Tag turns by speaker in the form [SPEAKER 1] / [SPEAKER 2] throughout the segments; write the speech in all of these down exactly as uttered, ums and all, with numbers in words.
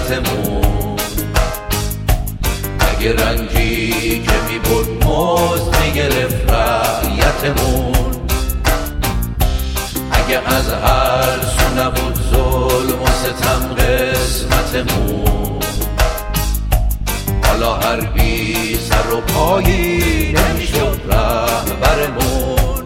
[SPEAKER 1] ملتمون. اگه رنجی که میبرد مزد میگرفت رعیتمون، اگه از هر سو نبود ظلم و ستم قسمتمون، حالا هر بی سر و پایی نمیشد رهبرمون.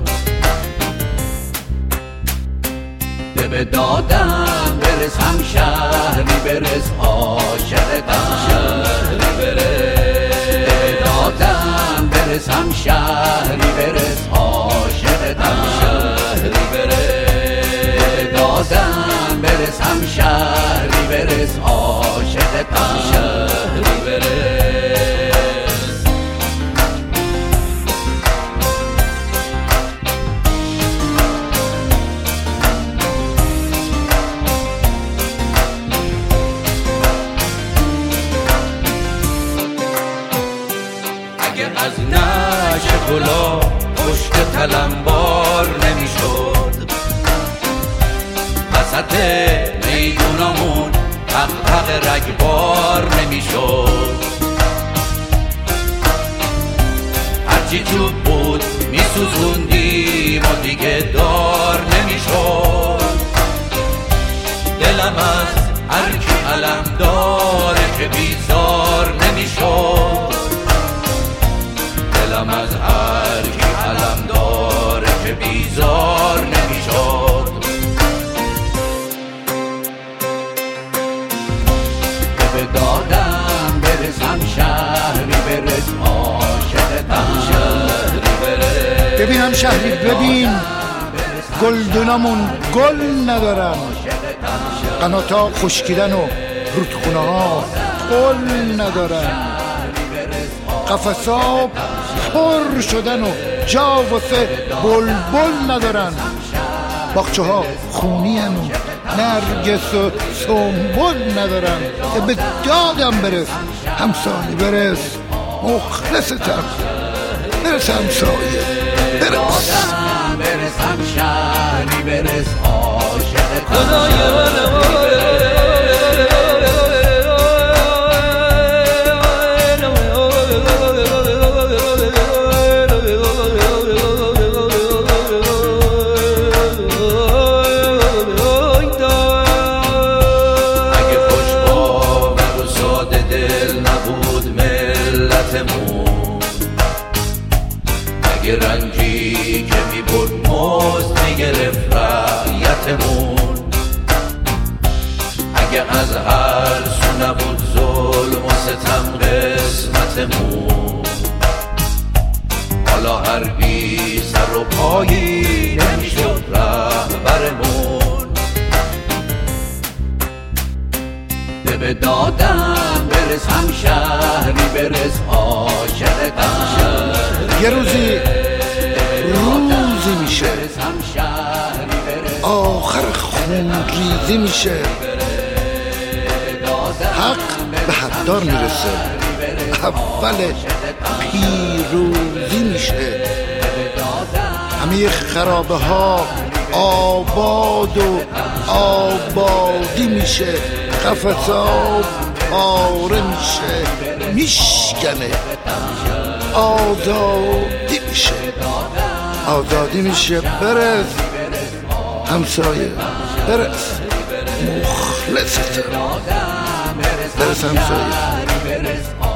[SPEAKER 1] ده به دادم برسم شهری برس عاشقتم، شهری برس ده به دادم برسم شهری برس عاشقتم، شهری برس دادم برسم شهری برس عاشقتم، شهری برس. اگه از نشه گلا پشت تلمبار نمیشد، وسط میدونمون حق رگبار نمیشد، هرچی چوب بود میسوزوندیم و دیگه دار نمیشد. دلم از هرکی علم داره که بیزار نمیشد، دلم از هرکی علم داره که بیزار نمیشد. به دادم برسم شهری برس عاشقتم، شهری برس.
[SPEAKER 2] ببینم شهری ببین گلدونامون گل ندارن، قناتا خشکیدن و رودخونه ها گل ندارن، قفصا پر شدن و جا واسه بلبل ندارن، باغچه ها خونی هن و نرگس و سنبل ندارن. به دادم برس همسایه برس مخلصتم، برس همسایه برس
[SPEAKER 1] برسم شهری برس عاشقتم. اگه رنجی که میبرد مزد میگرفت رعیتمون، اگه از هر سو نبود ظلم و ستم قسمتمون، حالا هر بی سر و پایی نمیشد رهبرمون. ده به دادم برسم شهری برس عاشقتم، شهری
[SPEAKER 2] یه روزی روزی میشه آخر خون ریزی میشه، حق به حقدار میرسه اول پیروزی میشه. همه خرابه ها آباد و آبادی میشه، قفصا پاره میشه میشکنه، آزادی میشه آزادی میشه. برس همسایه برس مخلصتم، برس همسایه